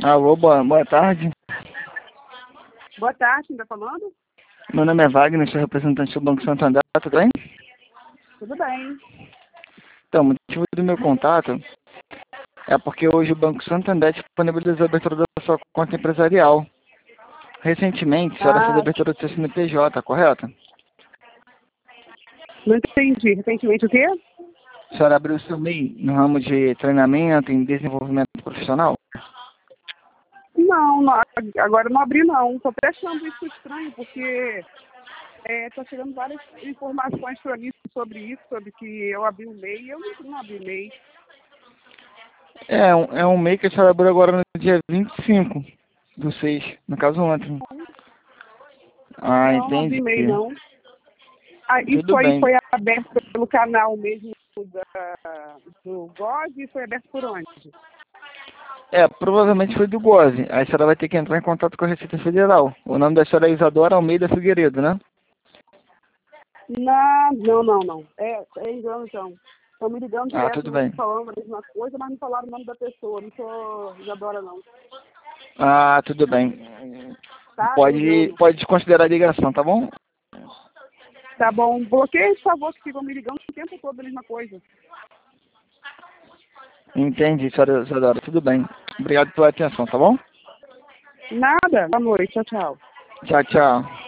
Alô, boa tarde. Boa tarde, quem está falando? Meu nome é Wagner, sou representante do Banco Santander, tudo bem? Tudo bem. Então, o motivo do meu contato é porque hoje o Banco Santander disponibilizou a abertura da sua conta empresarial. Recentemente, a senhora fez a Ah, abertura do seu CNPJ, correto? não entendi. Recentemente o quê? A senhora abriu o seu MEI no ramo de treinamento em desenvolvimento profissional? Não, agora não abri não. Estou até achando isso estranho, porque está chegando várias informações para mim sobre que eu abri o MEI. Eu não abri o MEI. É um MEI que a senhora abriu agora no dia 25/6, no caso ontem. Ah, Não abri entendi. MEI não. Ah, isso Tudo aí bem. foi aberto pelo canal mesmo do GOV e foi aberto por onde? Provavelmente foi do Goze. Aí a senhora vai ter que entrar em contato com a Receita Federal. O nome da senhora é Isadora Almeida Figueiredo, né? Não. É engano então. Estão me ligando Ah, direto, tudo bem. falando a mesma coisa, mas não falaram o nome da pessoa. Não sou Isadora, não. Ah, tudo bem. Tá? É Pode, engano. pode desconsiderar a ligação, tá bom? Tá bom. Bloqueia, por favor, que ficam me ligando o tempo todo a mesma coisa. Entendi, senhora Isadora. Tudo bem. Obrigado pela atenção, tá bom? Nada. Boa noite. Tchau, tchau. Tchau, tchau.